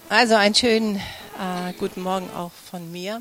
Also einen schönen guten Morgen auch von mir.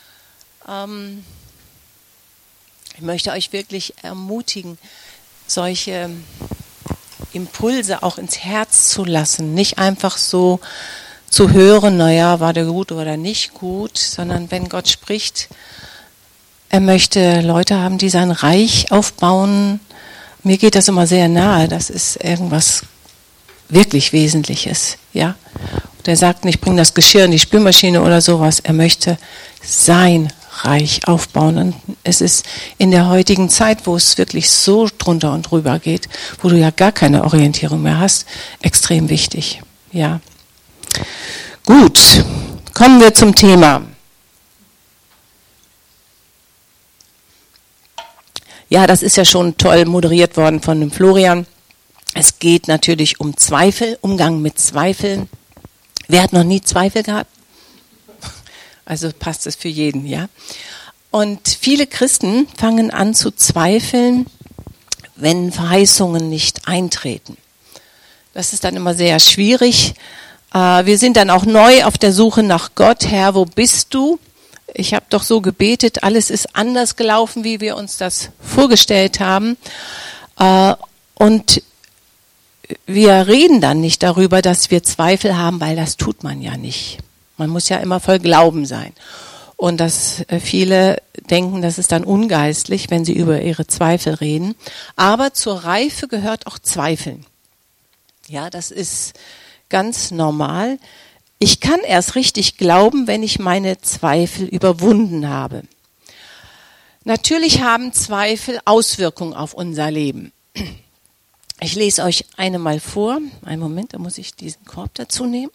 Ich möchte euch wirklich ermutigen, solche Impulse auch ins Herz zu lassen. Nicht einfach so zu hören, naja, war der gut oder nicht gut, sondern wenn Gott spricht, er möchte Leute haben, die sein Reich aufbauen. Mir geht das immer sehr nahe, das ist irgendwas wirklich Wesentliches, ja. Und er sagt nicht, bring das Geschirr in die Spülmaschine oder sowas. Er möchte sein Reich aufbauen. Und es ist in der heutigen Zeit, wo es wirklich so drunter und drüber geht, wo du ja gar keine Orientierung mehr hast, extrem wichtig, ja. Gut, kommen wir zum Thema. Ja, das ist ja schon toll moderiert worden von dem Florian. Es geht natürlich um Zweifel, Umgang mit Zweifeln. Wer hat noch nie Zweifel gehabt? Also passt es für jeden, ja. Und viele Christen fangen an zu zweifeln, wenn Verheißungen nicht eintreten. Das ist dann immer sehr schwierig. Wir sind dann auch neu auf der Suche nach Gott. Herr, wo bist du? Ich habe doch so gebetet, alles ist anders gelaufen, wie wir uns das vorgestellt haben. Und wir reden dann nicht darüber, dass wir Zweifel haben, weil das tut man ja nicht. Man muss ja immer voll Glauben sein. Und dass viele denken, das ist dann ungeistlich, wenn sie über ihre Zweifel reden. Aber zur Reife gehört auch Zweifeln. Ja, das ist ganz normal. Ich kann erst richtig glauben, wenn ich meine Zweifel überwunden habe. Natürlich haben Zweifel Auswirkungen auf unser Leben. Ich lese euch eine mal vor. Einen Moment, da muss ich diesen Korb dazu nehmen.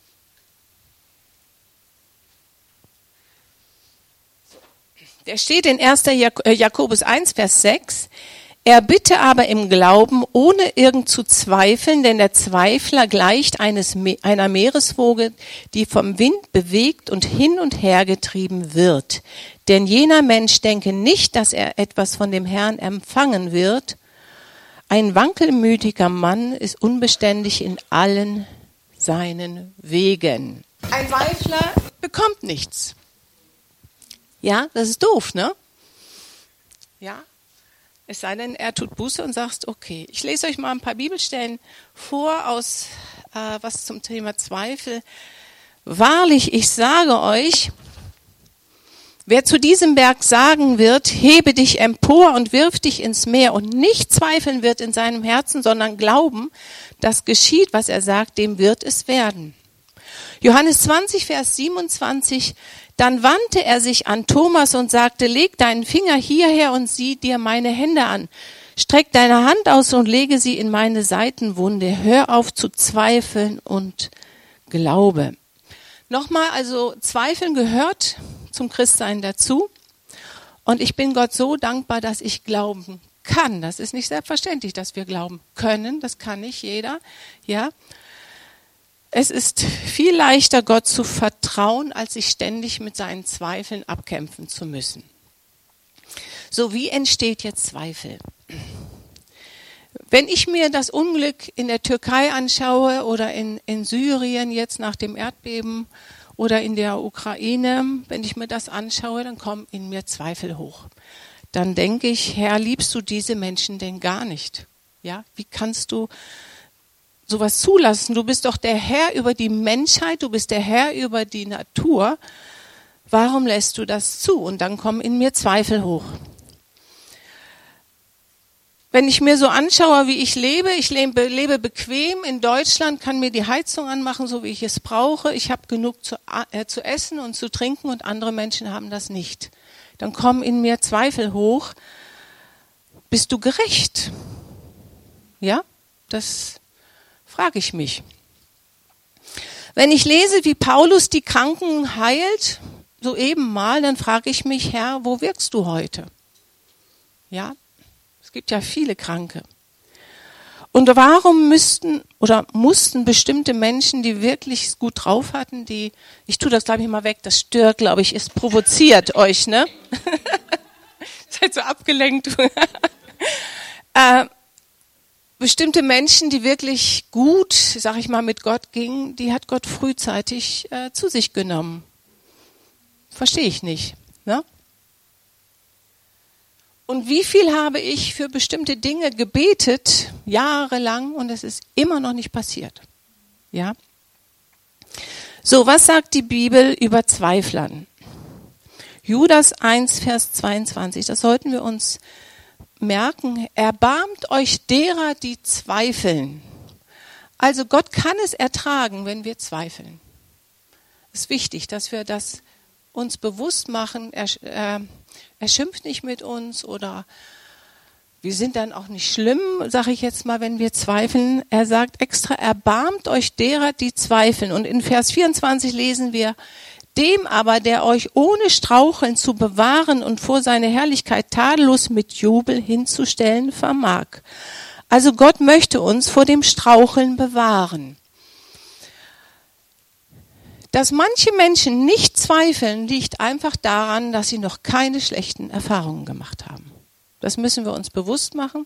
Der steht in 1. Jakobus 1, Vers 6. Er bitte aber im Glauben, ohne irgend zu zweifeln, denn der Zweifler gleicht einer Meereswoge, die vom Wind bewegt und hin her getrieben wird. Denn jener Mensch denke nicht, dass er etwas von dem Herrn empfangen wird. Ein wankelmütiger Mann ist unbeständig in allen seinen Wegen. Ein Zweifler bekommt nichts. Ja, das ist doof, ne? Ja, es sei denn, er tut Buße und sagt, okay. Ich lese euch mal ein paar Bibelstellen vor aus was zum Thema Zweifel. Wahrlich, ich sage euch, wer zu diesem Berg sagen wird, hebe dich empor und wirf dich ins Meer und nicht zweifeln wird in seinem Herzen, sondern glauben, dass geschieht, was er sagt, dem wird es werden. Johannes 20, Vers 27, dann wandte er sich an Thomas und sagte, leg deinen Finger hierher und sieh dir meine Hände an. Streck deine Hand aus und lege sie in meine Seitenwunde. Hör auf zu zweifeln und glaube. Nochmal, also Zweifeln gehört zum Christsein dazu. Und ich bin Gott so dankbar, dass ich glauben kann. Das ist nicht selbstverständlich, dass wir glauben können. Das kann nicht jeder. Ja. Es ist viel leichter, Gott zu vertrauen, als sich ständig mit seinen Zweifeln abkämpfen zu müssen. So, wie entsteht jetzt Zweifel? Wenn ich mir das Unglück in der Türkei anschaue oder in Syrien jetzt nach dem Erdbeben oder in der Ukraine, wenn ich mir das anschaue, dann kommen in mir Zweifel hoch. Dann denke ich, Herr, liebst du diese Menschen denn gar nicht? Ja, wie kannst du sowas zulassen? Du bist doch der Herr über die Menschheit, du bist der Herr über die Natur. Warum lässt du das zu? Und dann kommen in mir Zweifel hoch. Wenn ich mir so anschaue, wie ich lebe bequem in Deutschland, kann mir die Heizung anmachen, so wie ich es brauche. Ich habe genug zu essen und zu trinken und andere Menschen haben das nicht. Dann kommen in mir Zweifel hoch. Bist du gerecht? Ja, das frage ich mich. Wenn ich lese, wie Paulus die Kranken heilt, soeben mal, dann frage ich mich, Herr, wo wirkst du heute? Ja, es gibt ja viele Kranke. Und warum mussten bestimmte Menschen, die wirklich es gut drauf hatten, ich tue das, glaube ich, mal weg, das stört, glaube ich, es provoziert euch, ne? Seid so abgelenkt. bestimmte Menschen, die wirklich gut, sag ich mal, mit Gott gingen, die hat Gott frühzeitig zu sich genommen. Verstehe ich nicht. Ne? Und wie viel habe ich für bestimmte Dinge gebetet, jahrelang, und es ist immer noch nicht passiert. Ja. So, was sagt die Bibel über Zweiflern? Judas 1, Vers 22, das sollten wir uns merken. Erbarmt euch derer, die zweifeln. Also Gott kann es ertragen, wenn wir zweifeln. Es ist wichtig, dass wir das uns bewusst machen. Er schimpft nicht mit uns oder wir sind dann auch nicht schlimm, sage ich jetzt mal, wenn wir zweifeln. Er sagt extra, erbarmt euch derer, die zweifeln. Und in Vers 24 lesen wir, dem aber, der euch ohne Straucheln zu bewahren und vor seine Herrlichkeit tadellos mit Jubel hinzustellen vermag. Also Gott möchte uns vor dem Straucheln bewahren. Dass manche Menschen nicht zweifeln, liegt einfach daran, dass sie noch keine schlechten Erfahrungen gemacht haben. Das müssen wir uns bewusst machen.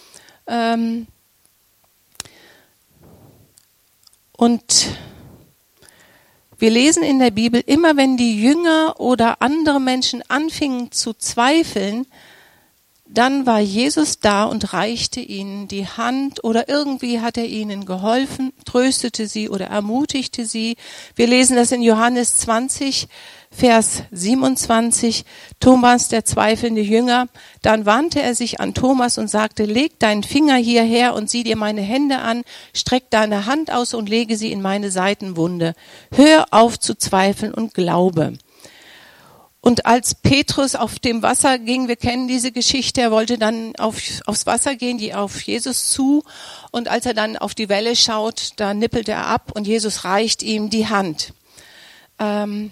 Und wir lesen in der Bibel, immer wenn die Jünger oder andere Menschen anfingen zu zweifeln, dann war Jesus da und reichte ihnen die Hand oder irgendwie hat er ihnen geholfen, tröstete sie oder ermutigte sie. Wir lesen das in Johannes 20, Vers 27, Thomas, der zweifelnde Jünger. Dann wandte er sich an Thomas und sagte, leg deinen Finger hierher und sieh dir meine Hände an, streck deine Hand aus und lege sie in meine Seitenwunde. Hör auf zu zweifeln und glaube. Und als Petrus auf dem Wasser ging, wir kennen diese Geschichte, er wollte dann aufs Wasser gehen, auf Jesus zu. Und als er dann auf die Welle schaut, da nippelt er ab und Jesus reicht ihm die Hand. Kennt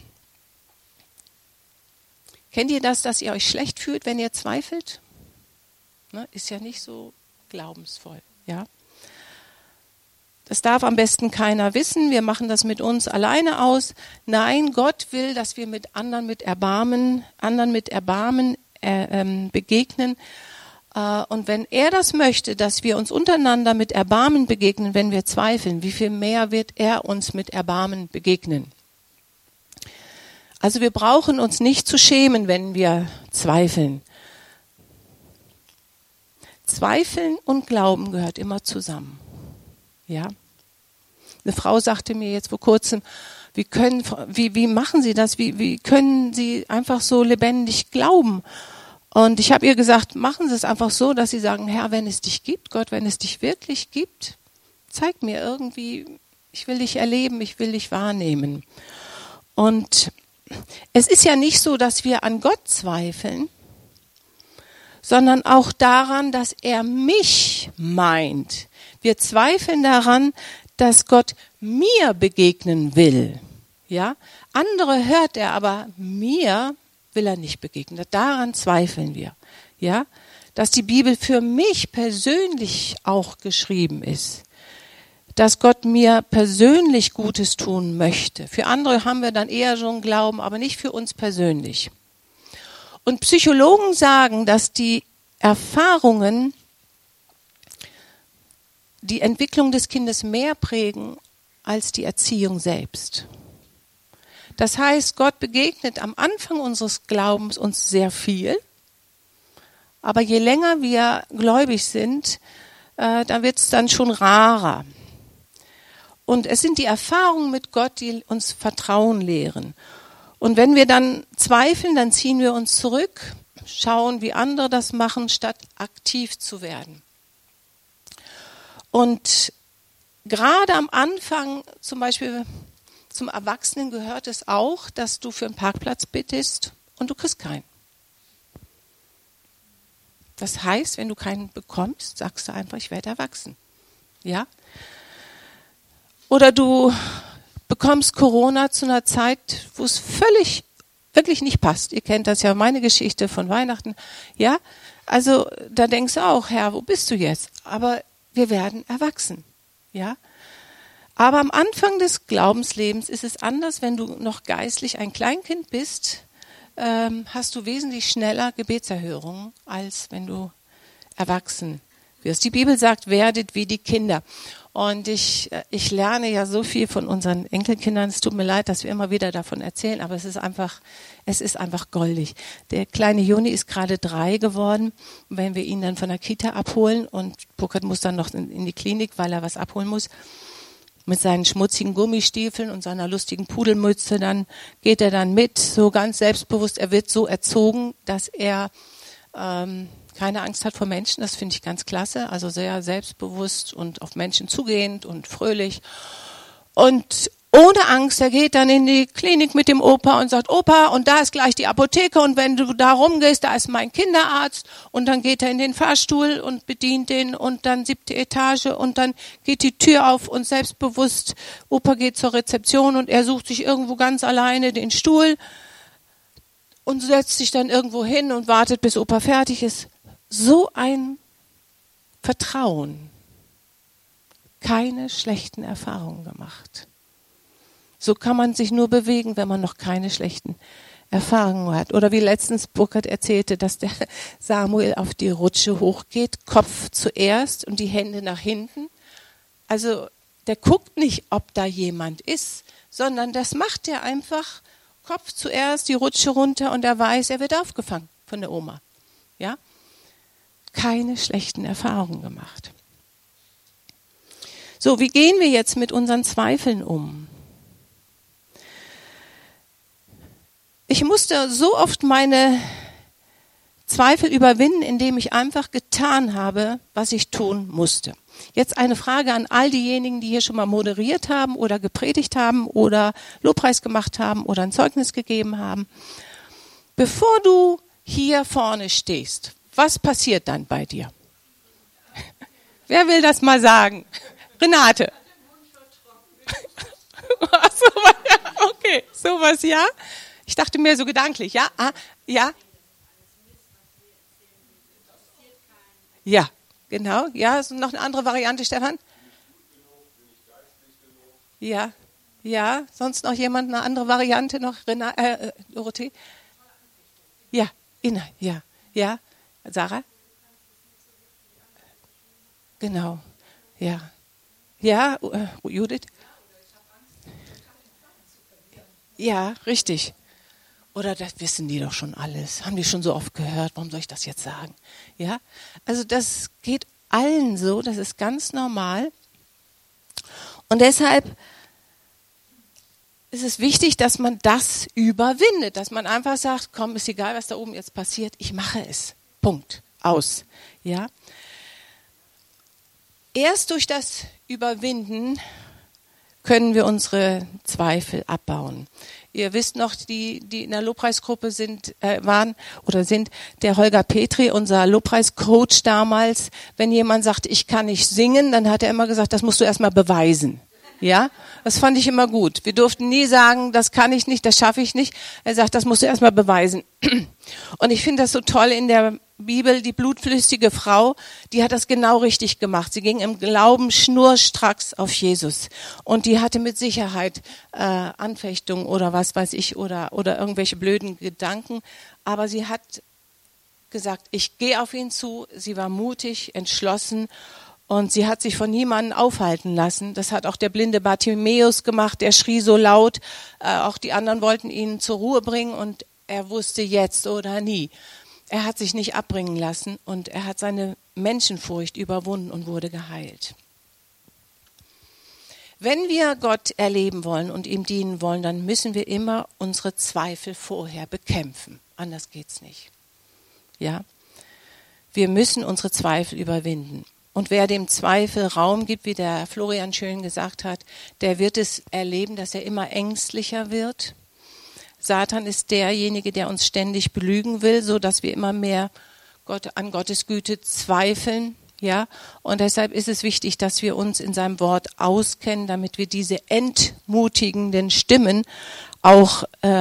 ihr das, dass ihr euch schlecht fühlt, wenn ihr zweifelt? Ne, ist ja nicht so glaubensvoll, ja. Das darf am besten keiner wissen. Wir machen das mit uns alleine aus. Nein, Gott will, dass wir mit anderen mit Erbarmen begegnen. Und wenn er das möchte, dass wir uns untereinander mit Erbarmen begegnen, wenn wir zweifeln, wie viel mehr wird er uns mit Erbarmen begegnen? Also wir brauchen uns nicht zu schämen, wenn wir zweifeln. Zweifeln und Glauben gehört immer zusammen. Ja. Eine Frau sagte mir jetzt vor kurzem, wie machen Sie das? Wie können Sie einfach so lebendig glauben? Und ich habe ihr gesagt, machen Sie es einfach so, dass Sie sagen, Herr, wenn es dich gibt, Gott, wenn es dich wirklich gibt, zeig mir irgendwie, ich will dich erleben, ich will dich wahrnehmen. Und es ist ja nicht so, dass wir an Gott zweifeln, sondern auch daran, dass er mich meint. Wir zweifeln daran, dass Gott mir begegnen will. Ja? Andere hört er, aber mir will er nicht begegnen. Daran zweifeln wir. Ja? Dass die Bibel für mich persönlich auch geschrieben ist. Dass Gott mir persönlich Gutes tun möchte. Für andere haben wir dann eher so einen Glauben, aber nicht für uns persönlich. Und Psychologen sagen, dass die Erfahrungen die Entwicklung des Kindes mehr prägen als die Erziehung selbst. Das heißt, Gott begegnet am Anfang unseres Glaubens uns sehr viel, aber je länger wir gläubig sind, da wird es dann schon rarer. Und es sind die Erfahrungen mit Gott, die uns Vertrauen lehren. Und wenn wir dann zweifeln, dann ziehen wir uns zurück, schauen, wie andere das machen, statt aktiv zu werden. Und gerade am Anfang, zum Beispiel zum Erwachsenen, gehört es auch, dass du für einen Parkplatz bittest und du kriegst keinen. Das heißt, wenn du keinen bekommst, sagst du einfach, ich werde erwachsen. Ja? Oder du bekommst Corona zu einer Zeit, wo es wirklich nicht passt. Ihr kennt das ja, meine Geschichte von Weihnachten. Ja, also da denkst du auch, Herr, wo bist du jetzt? Aber wir werden erwachsen. Ja. Aber am Anfang des Glaubenslebens ist es anders, wenn du noch geistlich ein Kleinkind bist, hast du wesentlich schneller Gebetserhörungen, als wenn du erwachsen wirst. Die Bibel sagt, werdet wie die Kinder. Und ich lerne ja so viel von unseren Enkelkindern. Es tut mir leid, dass wir immer wieder davon erzählen, aber es ist einfach goldig. Der kleine Juni ist gerade 3 geworden. Wenn wir ihn dann von der Kita abholen und Burkhard muss dann noch in die Klinik, weil er was abholen muss, mit seinen schmutzigen Gummistiefeln und seiner lustigen Pudelmütze, dann geht er dann mit, so ganz selbstbewusst. Er wird so erzogen, dass er keine Angst hat vor Menschen, das finde ich ganz klasse, also sehr selbstbewusst und auf Menschen zugehend und fröhlich. Und ohne Angst, er geht dann in die Klinik mit dem Opa und sagt, Opa, und da ist gleich die Apotheke und wenn du da rumgehst, da ist mein Kinderarzt. Und dann geht er in den Fahrstuhl und bedient den und dann 7. Etage und dann geht die Tür auf und selbstbewusst, Opa geht zur Rezeption und er sucht sich irgendwo ganz alleine den Stuhl und setzt sich dann irgendwo hin und wartet, bis Opa fertig ist. So ein Vertrauen. Keine schlechten Erfahrungen gemacht. So kann man sich nur bewegen, wenn man noch keine schlechten Erfahrungen hat. Oder wie letztens Burkhard erzählte, dass der Samuel auf die Rutsche hochgeht, Kopf zuerst und die Hände nach hinten. Also der guckt nicht, ob da jemand ist, sondern das macht er einfach, Kopf zuerst, die Rutsche runter und er weiß, er wird aufgefangen von der Oma. Ja? Keine schlechten Erfahrungen gemacht. So, wie gehen wir jetzt mit unseren Zweifeln um? Ich musste so oft meine Zweifel überwinden, indem ich einfach getan habe, was ich tun musste. Jetzt eine Frage an all diejenigen, die hier schon mal moderiert haben oder gepredigt haben oder Lobpreis gemacht haben oder ein Zeugnis gegeben haben. Bevor du hier vorne stehst, was passiert dann bei dir? Wer will das mal sagen? Renate. Ach, sowas, ja, okay, sowas, ja. Ich dachte mir so gedanklich, ja, ja. Ja, genau, ja, ist noch eine andere Variante, Stefan? Ja, ja, sonst noch jemand eine andere Variante noch, Dorothee? Ja, Ina, ja, ja. Sarah? Genau, ja. Ja, Judith? Ja, richtig. Oder das wissen die doch schon alles. Haben die schon so oft gehört. Warum soll ich das jetzt sagen? Ja, also das geht allen so. Das ist ganz normal. Und deshalb ist es wichtig, dass man das überwindet. Dass man einfach sagt, komm, ist egal, was da oben jetzt passiert. Ich mache es. Punkt. Aus. Ja. Erst durch das Überwinden können wir unsere Zweifel abbauen. Ihr wisst noch, die in der Lobpreisgruppe waren, der Holger Petri, unser Lobpreiscoach damals. Wenn jemand sagt, ich kann nicht singen, dann hat er immer gesagt, das musst du erstmal beweisen. Ja, das fand ich immer gut. Wir durften nie sagen, das kann ich nicht, das schaffe ich nicht. Er sagt, das musst du erstmal beweisen. Und ich finde das so toll in der Bibel, die blutflüssige Frau, die hat das genau richtig gemacht. Sie ging im Glauben schnurstracks auf Jesus. Und die hatte mit Sicherheit Anfechtung oder was weiß ich oder irgendwelche blöden Gedanken. Aber sie hat gesagt, ich gehe auf ihn zu. Sie war mutig, entschlossen. Und sie hat sich von niemandem aufhalten lassen. Das hat auch der blinde Bartimäus gemacht. Der schrie so laut. Auch die anderen wollten ihn zur Ruhe bringen. Und er wusste jetzt oder nie. Er hat sich nicht abbringen lassen. Und er hat seine Menschenfurcht überwunden und wurde geheilt. Wenn wir Gott erleben wollen und ihm dienen wollen, dann müssen wir immer unsere Zweifel vorher bekämpfen. Anders geht's nicht. Ja? Wir müssen unsere Zweifel überwinden. Und wer dem Zweifel Raum gibt, wie der Florian schön gesagt hat, der wird es erleben, dass er immer ängstlicher wird. Satan ist derjenige, der uns ständig belügen will, so dass wir immer mehr an Gottes Güte zweifeln. Ja, und deshalb ist es wichtig, dass wir uns in seinem Wort auskennen, damit wir diese entmutigenden Stimmen auch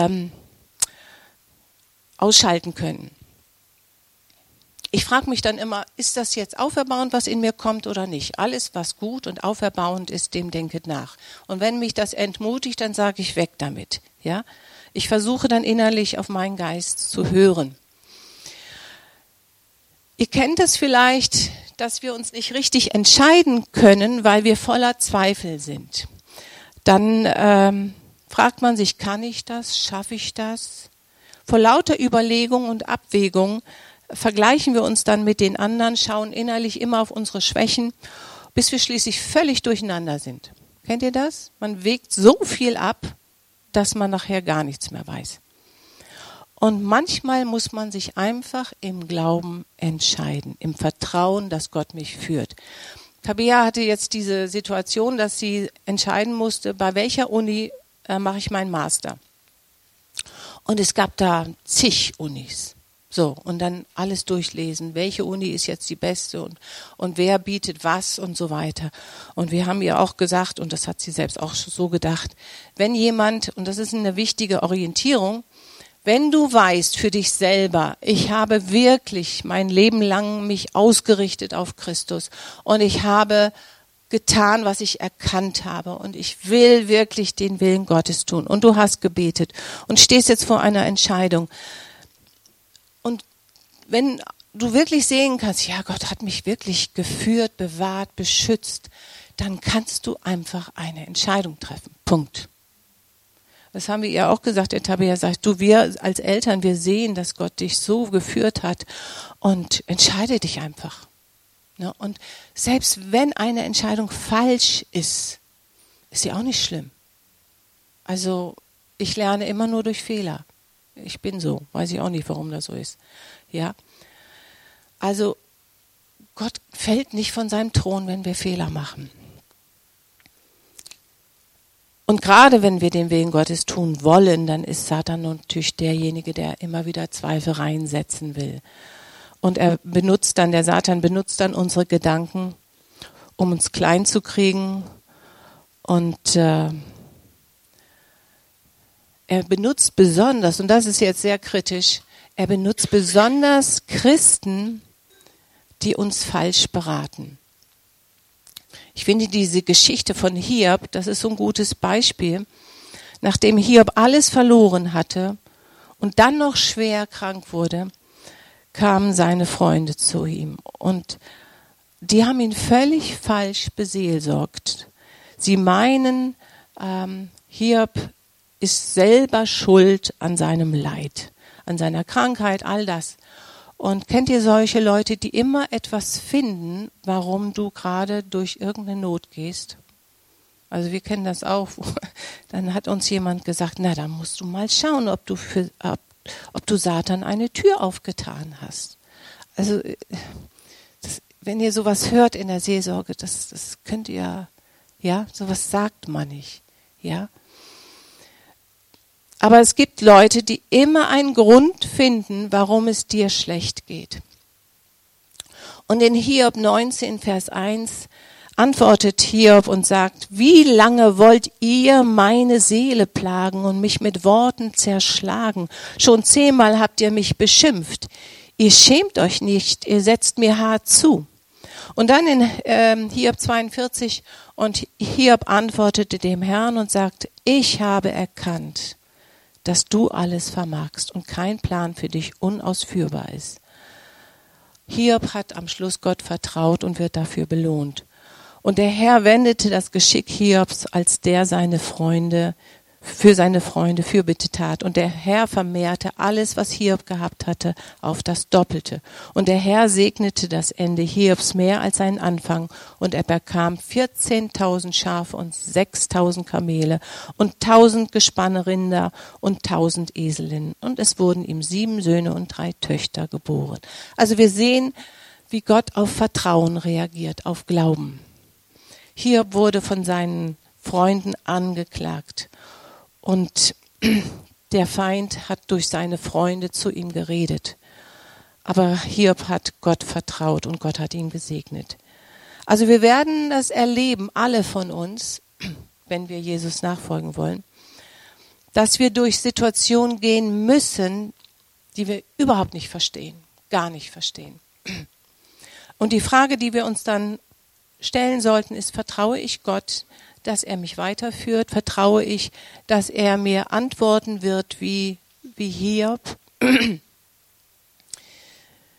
ausschalten können. Ich frage mich dann immer, ist das jetzt auferbauend, was in mir kommt oder nicht? Alles, was gut und auferbauend ist, dem denket nach. Und wenn mich das entmutigt, dann sage ich weg damit. Ja, ich versuche dann innerlich auf meinen Geist zu hören. Ihr kennt es vielleicht, dass wir uns nicht richtig entscheiden können, weil wir voller Zweifel sind. Dann fragt man sich, kann ich das, schaffe ich das? Vor lauter Überlegung und Abwägung vergleichen wir uns dann mit den anderen, schauen innerlich immer auf unsere Schwächen, bis wir schließlich völlig durcheinander sind. Kennt ihr das? Man wägt so viel ab, dass man nachher gar nichts mehr weiß. Und manchmal muss man sich einfach im Glauben entscheiden, im Vertrauen, dass Gott mich führt. Tabea hatte jetzt diese Situation, dass sie entscheiden musste, bei welcher Uni mache ich meinen Master. Und es gab da zig Unis. So, und dann alles durchlesen, welche Uni ist jetzt die beste und wer bietet was und so weiter. Und wir haben ihr auch gesagt, und das hat sie selbst auch so gedacht, wenn jemand, und das ist eine wichtige Orientierung, wenn du weißt für dich selber, ich habe wirklich mein Leben lang mich ausgerichtet auf Christus und ich habe getan, was ich erkannt habe und ich will wirklich den Willen Gottes tun und du hast gebetet und stehst jetzt vor einer Entscheidung. Und wenn du wirklich sehen kannst, ja, Gott hat mich wirklich geführt, bewahrt, beschützt, dann kannst du einfach eine Entscheidung treffen. Punkt. Das haben wir ihr auch gesagt. Der Tabea sagt, du, wir als Eltern, wir sehen, dass Gott dich so geführt hat und entscheide dich einfach. Ja, und selbst wenn eine Entscheidung falsch ist sie auch nicht schlimm. Also ich lerne immer nur durch Fehler. Ich bin so, weiß ich auch nicht, warum das so ist. Ja, also Gott fällt nicht von seinem Thron, wenn wir Fehler machen. Und gerade wenn wir den Willen Gottes tun wollen, dann ist Satan natürlich derjenige, der immer wieder Zweifel reinsetzen will. Und der Satan benutzt dann unsere Gedanken, um uns klein zu kriegen. Und er benutzt besonders, und das ist jetzt sehr kritisch, er benutzt besonders Christen, die uns falsch beraten. Ich finde diese Geschichte von Hiob, das ist so ein gutes Beispiel. Nachdem Hiob alles verloren hatte und dann noch schwer krank wurde, kamen seine Freunde zu ihm. Und die haben ihn völlig falsch beseelsorgt. Sie meinen, Hiob ist selber schuld an seinem Leid, an seiner Krankheit, all das. Und kennt ihr solche Leute, die immer etwas finden, warum du gerade durch irgendeine Not gehst? Also wir kennen das auch. Dann hat uns jemand gesagt, na, dann musst du mal schauen, ob du Satan eine Tür aufgetan hast. Also wenn ihr sowas hört in der Seelsorge, das könnt ihr, ja, sowas sagt man nicht, ja. Aber es gibt Leute, die immer einen Grund finden, warum es dir schlecht geht. Und in Hiob 19, Vers 1 antwortet Hiob und sagt, wie lange wollt ihr meine Seele plagen und mich mit Worten zerschlagen? Schon 10-mal habt ihr mich beschimpft. Ihr schämt euch nicht, ihr setzt mir hart zu. Und dann in Hiob 42, und Hiob antwortete dem Herrn und sagt, ich habe erkannt, dass du alles vermagst und kein Plan für dich unausführbar ist. Hiob hat am Schluss Gott vertraut und wird dafür belohnt. Und der Herr wendete das Geschick Hiobs, als der seine Freunde Fürbitte tat. Und der Herr vermehrte alles, was Hiob gehabt hatte, auf das Doppelte. Und der Herr segnete das Ende Hiobs mehr als seinen Anfang. Und er bekam 14.000 Schafe und 6.000 Kamele und 1.000 Gespanne Rinder und 1.000 Eselinnen. Und es wurden ihm 7 Söhne und 3 Töchter geboren. Also wir sehen, wie Gott auf Vertrauen reagiert, auf Glauben. Hiob wurde von seinen Freunden angeklagt. Und der Feind hat durch seine Freunde zu ihm geredet. Aber Hiob hat Gott vertraut und Gott hat ihn gesegnet. Also wir werden das erleben, alle von uns, wenn wir Jesus nachfolgen wollen, dass wir durch Situationen gehen müssen, die wir überhaupt nicht verstehen, gar nicht verstehen. Und die Frage, die wir uns dann stellen sollten, ist, vertraue ich Gott, dass er mich weiterführt? Vertraue ich, dass er mir antworten wird wie Hiob?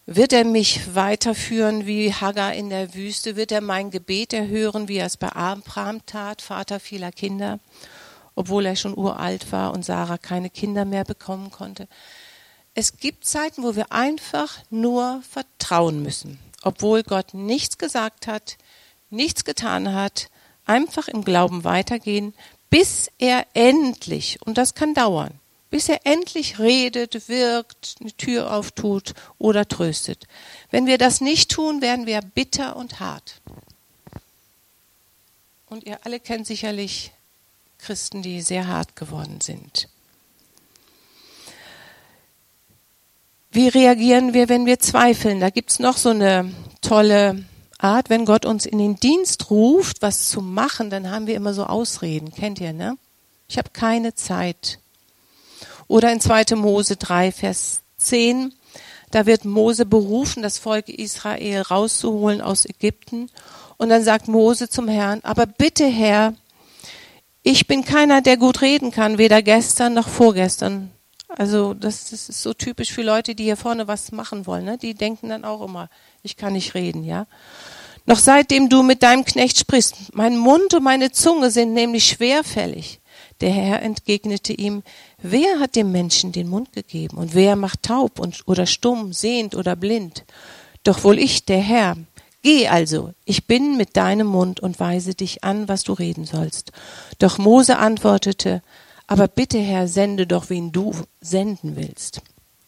Wird er mich weiterführen wie Hagar in der Wüste? Wird er mein Gebet erhören, wie er es bei Abraham tat, Vater vieler Kinder, obwohl er schon uralt war und Sarah keine Kinder mehr bekommen konnte? Es gibt Zeiten, wo wir einfach nur vertrauen müssen, obwohl Gott nichts gesagt hat, nichts getan hat, einfach im Glauben weitergehen, bis er endlich, und das kann dauern, bis er endlich redet, wirkt, eine Tür auftut oder tröstet. Wenn wir das nicht tun, werden wir bitter und hart. Und ihr alle kennt sicherlich Christen, die sehr hart geworden sind. Wie reagieren wir, wenn wir zweifeln? Da gibt es noch so eine tolle Art, wenn Gott uns in den Dienst ruft, was zu machen, dann haben wir immer so Ausreden. Kennt ihr, ne? Ich habe keine Zeit. Oder in 2. Mose 3, Vers 10, da wird Mose berufen, das Volk Israel rauszuholen aus Ägypten. Und dann sagt Mose zum Herrn, aber bitte Herr, ich bin keiner, der gut reden kann, weder gestern noch vorgestern. Also das ist so typisch für Leute, die hier vorne was machen wollen. Ne? Die denken dann auch immer, ich kann nicht reden, ja. Noch seitdem du mit deinem Knecht sprichst, mein Mund und meine Zunge sind nämlich schwerfällig. Der Herr entgegnete ihm, wer hat dem Menschen den Mund gegeben und wer macht taub oder stumm, sehend oder blind? Doch wohl ich, der Herr. Geh also, ich bin mit deinem Mund und weise dich an, was du reden sollst. Doch Mose antwortete, aber bitte Herr, sende doch, wen du senden willst.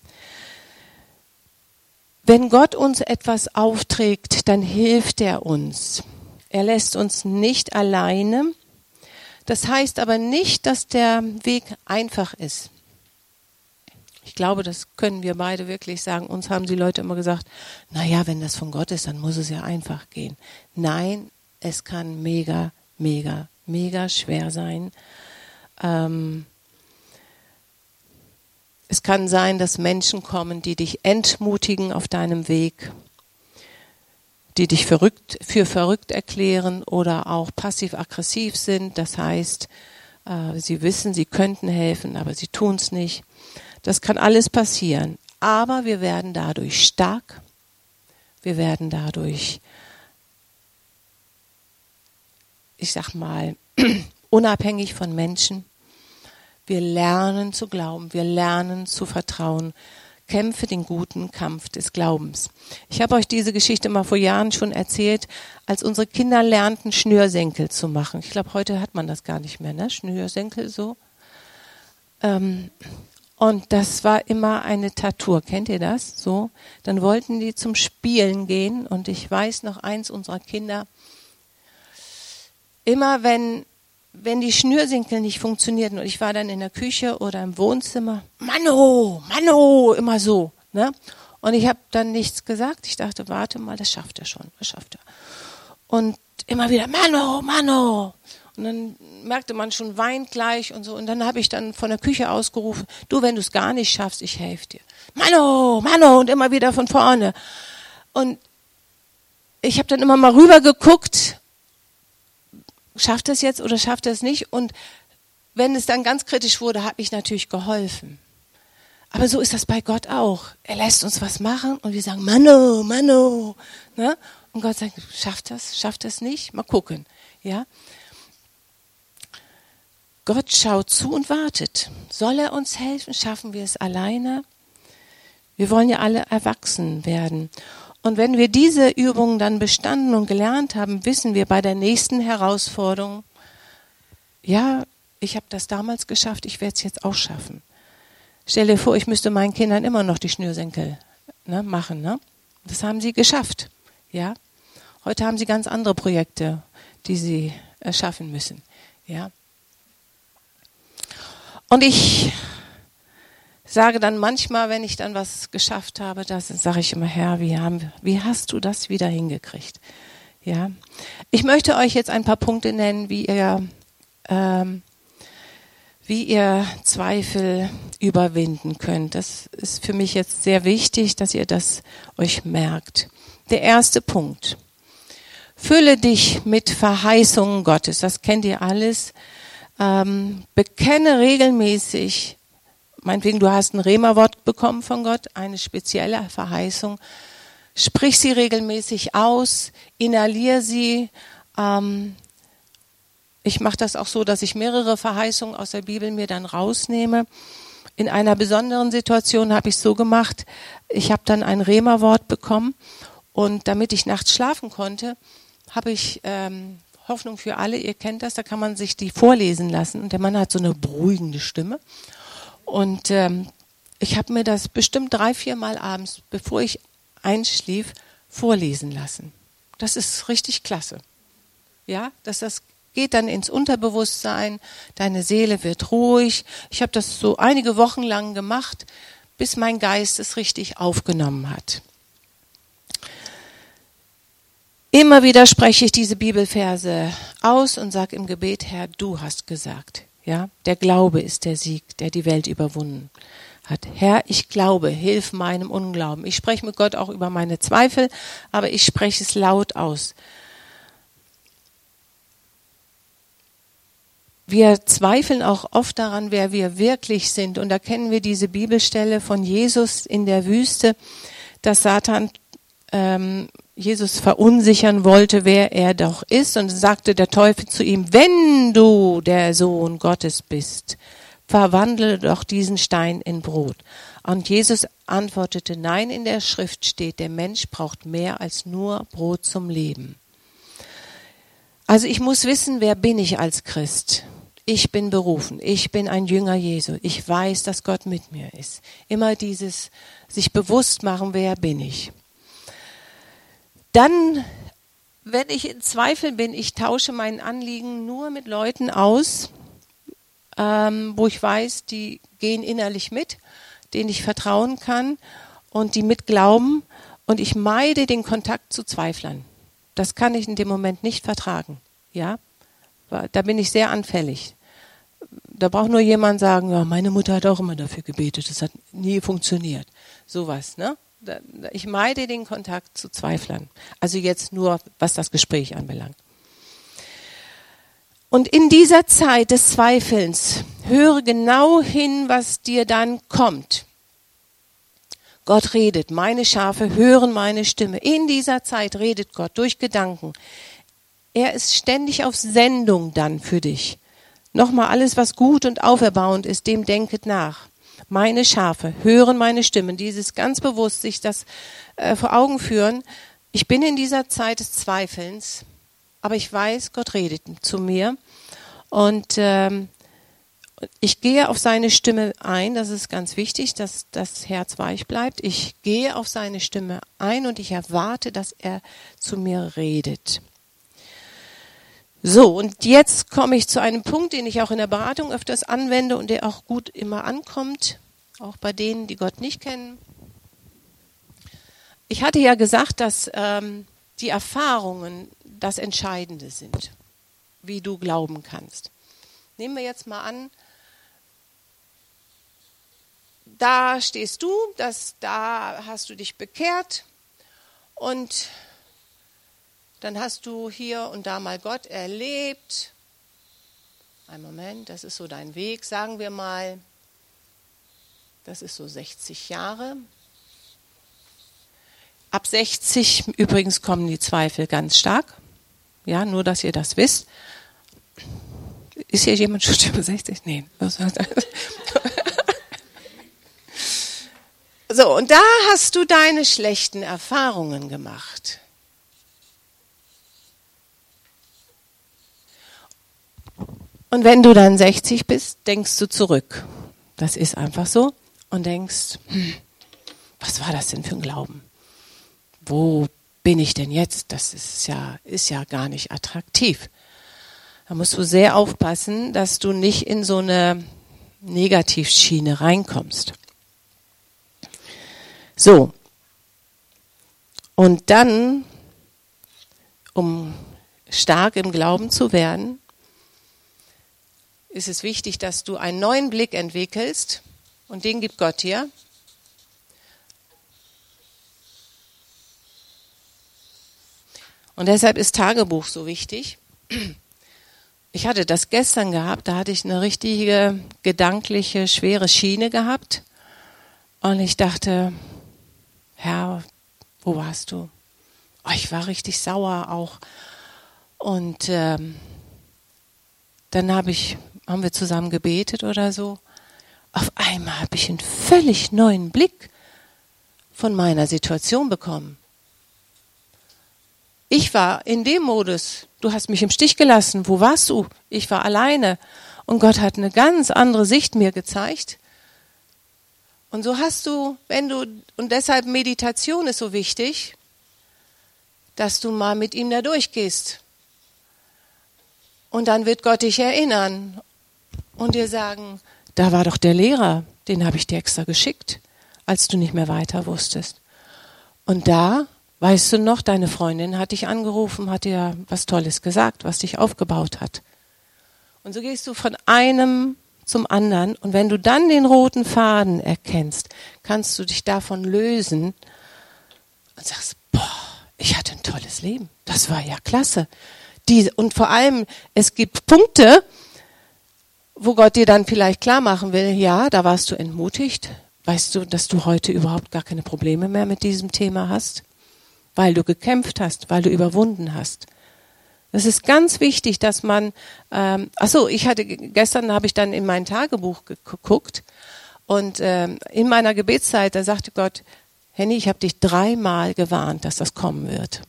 Wenn Gott uns etwas aufträgt, dann hilft er uns. Er lässt uns nicht alleine. Das heißt aber nicht, dass der Weg einfach ist. Ich glaube, das können wir beide wirklich sagen. Uns haben die Leute immer gesagt, naja, wenn das von Gott ist, dann muss es ja einfach gehen. Nein, es kann mega, mega, mega schwer sein. Es kann sein, dass Menschen kommen, die dich entmutigen auf deinem Weg, die dich für verrückt erklären oder auch passiv-aggressiv sind. Das heißt, sie wissen, sie könnten helfen, aber sie tun es nicht. Das kann alles passieren. Aber wir werden dadurch stark. Wir werden dadurch, ich sag mal, unabhängig von Menschen. Wir lernen zu glauben, wir lernen zu vertrauen. Kämpfe den guten Kampf des Glaubens. Ich habe euch diese Geschichte mal vor Jahren schon erzählt, als unsere Kinder lernten, Schnürsenkel zu machen. Ich glaube, heute hat man das gar nicht mehr, ne? Schnürsenkel so. Und das war immer eine Tortur. Kennt ihr das? So. Dann wollten die zum Spielen gehen und ich weiß noch, eins unserer Kinder, immer wenn die Schnürsenkel nicht funktionierten und ich war dann in der Küche oder im Wohnzimmer, Manno, immer so. Ne? Und ich habe dann nichts gesagt. Ich dachte, warte mal, das schafft er schon, das schafft er. Und immer wieder, Manno. Und dann merkte man schon, weint gleich und so. Und dann habe ich dann von der Küche ausgerufen, du, wenn du es gar nicht schaffst, ich helfe dir. Manno, und immer wieder von vorne. Und ich habe dann immer mal rüber geguckt, schafft er es jetzt oder schafft er es nicht? Und wenn es dann ganz kritisch wurde, habe ich natürlich geholfen. Aber so ist das bei Gott auch. Er lässt uns was machen und wir sagen, Manno. Ne? Und Gott sagt, schafft das nicht? Mal gucken. Ja? Gott schaut zu und wartet. Soll er uns helfen? Schaffen wir es alleine? Wir wollen ja alle erwachsen werden. Und wenn wir diese Übungen dann bestanden und gelernt haben, wissen wir bei der nächsten Herausforderung, ja, ich habe das damals geschafft, ich werde es jetzt auch schaffen. Stell dir vor, ich müsste meinen Kindern immer noch die Schnürsenkel machen. Ne? Das haben sie geschafft. Ja? Heute haben sie ganz andere Projekte, die sie schaffen müssen. Ja? Und ich sage dann manchmal, wenn ich dann was geschafft habe, sage ich immer, Herr, wie hast du das wieder hingekriegt? Ja, ich möchte euch jetzt ein paar Punkte nennen, wie ihr Zweifel überwinden könnt. Das ist für mich jetzt sehr wichtig, dass ihr das euch merkt. Der erste Punkt. Fülle dich mit Verheißungen Gottes. Das kennt ihr alles. Bekenne regelmäßig, meinetwegen, du hast ein Rema-Wort bekommen von Gott, eine spezielle Verheißung. Sprich sie regelmäßig aus, inhalier sie. Ich mache das auch so, dass ich mehrere Verheißungen aus der Bibel mir dann rausnehme. In einer besonderen Situation habe ich es so gemacht, ich habe dann ein Rema-Wort bekommen und damit ich nachts schlafen konnte, habe ich Hoffnung für alle, ihr kennt das, da kann man sich die vorlesen lassen und der Mann hat so eine beruhigende Stimme und ich habe mir das bestimmt 3-4 Mal abends, bevor ich einschlief, vorlesen lassen. Das ist richtig klasse. Ja, das geht dann ins Unterbewusstsein, deine Seele wird ruhig. Ich habe das so einige Wochen lang gemacht, bis mein Geist es richtig aufgenommen hat. Immer wieder spreche ich diese Bibelverse aus und sage im Gebet, Herr, du hast gesagt. Ja, der Glaube ist der Sieg, der die Welt überwunden hat. Herr, ich glaube, hilf meinem Unglauben. Ich spreche mit Gott auch über meine Zweifel, aber ich spreche es laut aus. Wir zweifeln auch oft daran, wer wir wirklich sind. Und da kennen wir diese Bibelstelle von Jesus in der Wüste, dass Satan Jesus verunsichern wollte, wer er doch ist. Und sagte der Teufel zu ihm, wenn du der Sohn Gottes bist, verwandle doch diesen Stein in Brot. Und Jesus antwortete, nein, in der Schrift steht, der Mensch braucht mehr als nur Brot zum Leben. Also ich muss wissen, wer bin ich als Christ? Ich bin berufen, ich bin ein Jünger Jesu, ich weiß, dass Gott mit mir ist. Immer dieses sich bewusst machen, wer bin ich. Dann, wenn ich in Zweifel bin, ich tausche mein Anliegen nur mit Leuten aus, wo ich weiß, die gehen innerlich mit, denen ich vertrauen kann und die mitglauben und ich meide den Kontakt zu Zweiflern. Das kann ich in dem Moment nicht vertragen. Ja, da bin ich sehr anfällig. Da braucht nur jemand sagen, ja, meine Mutter hat auch immer dafür gebetet, das hat nie funktioniert. Sowas, ne? Ich meide den Kontakt zu Zweiflern. Also jetzt nur, was das Gespräch anbelangt. Und in dieser Zeit des Zweifelns höre genau hin, was dir dann kommt. Gott redet, meine Schafe hören meine Stimme. In dieser Zeit redet Gott durch Gedanken. Er ist ständig auf Sendung dann für dich. Nochmal alles, was gut und auferbauend ist, dem denket nach. Meine Schafe hören meine Stimmen. Dieses ganz bewusst sich das vor Augen führen. Ich bin in dieser Zeit des Zweifelns, aber ich weiß, Gott redet zu mir. Und ich gehe auf seine Stimme ein. Das ist ganz wichtig, dass das Herz weich bleibt. Ich gehe auf seine Stimme ein und ich erwarte, dass er zu mir redet. So, und jetzt komme ich zu einem Punkt, den ich auch in der Beratung öfters anwende und der auch gut immer ankommt, auch bei denen, die Gott nicht kennen. Ich hatte ja gesagt, dass die Erfahrungen das Entscheidende sind, wie du glauben kannst. Nehmen wir jetzt mal an, da stehst du, da hast du dich bekehrt und dann hast du hier und da mal Gott erlebt. Einen Moment, das ist so dein Weg, sagen wir mal, das ist so 60 Jahre. Ab 60 übrigens kommen die Zweifel ganz stark. Ja, nur, dass ihr das wisst. Ist hier jemand schon über 60? Nee. So, und da hast du deine schlechten Erfahrungen gemacht. Und wenn du dann 60 bist, denkst du zurück. Das ist einfach so. Und denkst, was war das denn für ein Glauben? Wo bin ich denn jetzt? Das ist ja gar nicht attraktiv. Da musst du sehr aufpassen, dass du nicht in so eine Negativschiene reinkommst. So. Und dann, um stark im Glauben zu werden, ist es wichtig, dass du einen neuen Blick entwickelst und den gibt Gott dir. Und deshalb ist Tagebuch so wichtig. Ich hatte das gestern gehabt, da hatte ich eine richtige gedankliche, schwere Schiene gehabt und ich dachte, Herr, Wo warst du? Oh, ich war richtig sauer auch. Und dann haben wir zusammen gebetet oder so. Auf einmal habe ich einen völlig neuen Blick von meiner Situation bekommen. Ich war in dem Modus, du hast mich im Stich gelassen, wo warst du? Ich war alleine. Und Gott hat eine ganz andere Sicht mir gezeigt. Und so hast du, und deshalb Meditation ist so wichtig, dass du mal mit ihm da durchgehst. Und dann wird Gott dich erinnern und dir sagen, da war doch der Lehrer, den habe ich dir extra geschickt, als du nicht mehr weiter wusstest. Und da, weißt du noch, deine Freundin hat dich angerufen, hat dir was Tolles gesagt, was dich aufgebaut hat. Und so gehst du von einem zum anderen. Und wenn du dann den roten Faden erkennst, kannst du dich davon lösen und sagst, boah, ich hatte ein tolles Leben. Das war ja klasse. Und vor allem, es gibt Punkte, wo Gott dir dann vielleicht klar machen will, ja, da warst du entmutigt. Weißt du, dass du heute überhaupt gar keine Probleme mehr mit diesem Thema hast? Weil du gekämpft hast, weil du überwunden hast. Es ist ganz wichtig, dass man, gestern habe ich dann in mein Tagebuch geguckt und in meiner Gebetszeit, da sagte Gott, Henny, ich habe dich 3-mal gewarnt, dass das kommen wird,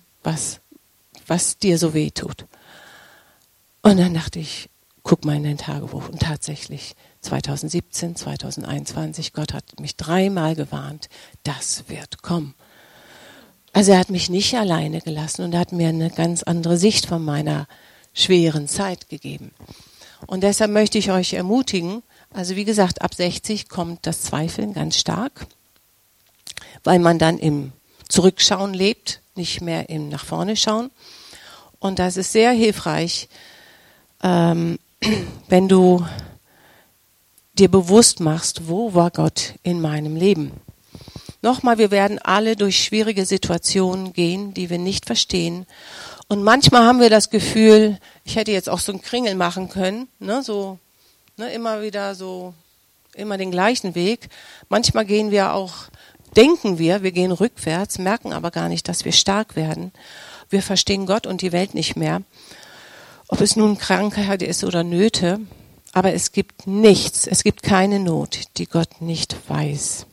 was dir so weh tut. Und dann dachte ich, guck mal in dein Tagebuch und tatsächlich 2017, 2021, Gott hat mich 3-mal gewarnt, das wird kommen. Also er hat mich nicht alleine gelassen und er hat mir eine ganz andere Sicht von meiner schweren Zeit gegeben. Und deshalb möchte ich euch ermutigen, also wie gesagt, ab 60 kommt das Zweifeln ganz stark, weil man dann im Zurückschauen lebt, nicht mehr im nach vorne schauen. Und das ist sehr hilfreich, wenn du dir bewusst machst, wo war Gott in meinem Leben? Nochmal, wir werden alle durch schwierige Situationen gehen, die wir nicht verstehen. Und manchmal haben wir das Gefühl, ich hätte jetzt auch so einen Kringel machen können, immer wieder so, immer den gleichen Weg. Manchmal denken wir gehen rückwärts, merken aber gar nicht, dass wir stark werden. Wir verstehen Gott und die Welt nicht mehr. Ob es nun Krankheit ist oder Nöte, aber es gibt keine Not, die Gott nicht weiß.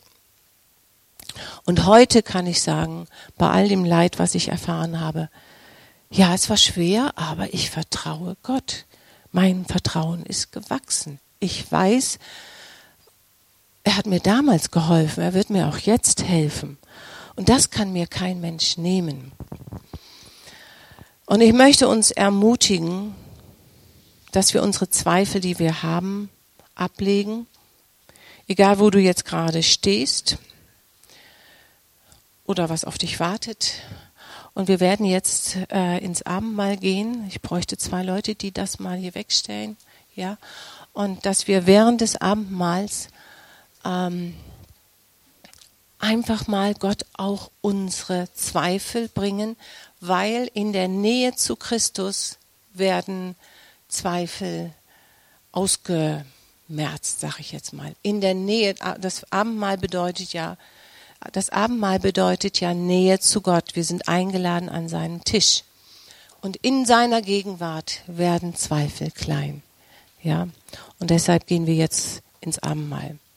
Und heute kann ich sagen, bei all dem Leid, was ich erfahren habe, ja, es war schwer, aber ich vertraue Gott. Mein Vertrauen ist gewachsen. Ich weiß, er hat mir damals geholfen, er wird mir auch jetzt helfen. Und das kann mir kein Mensch nehmen. Und ich möchte uns ermutigen, dass wir unsere Zweifel, die wir haben, ablegen. Egal, wo du jetzt gerade stehst oder was auf dich wartet. Und wir werden jetzt ins Abendmahl gehen. Ich bräuchte 2 Leute, die das mal hier wegstellen. Ja? Und dass wir während des Abendmahls einfach mal Gott auch unsere Zweifel bringen, weil in der Nähe zu Christus werden Zweifel ausgemerzt, sage ich jetzt mal. In der Nähe, das Abendmahl bedeutet ja Nähe zu Gott. Wir sind eingeladen an seinen Tisch. Und in seiner Gegenwart werden Zweifel klein. Ja? Und deshalb gehen wir jetzt ins Abendmahl.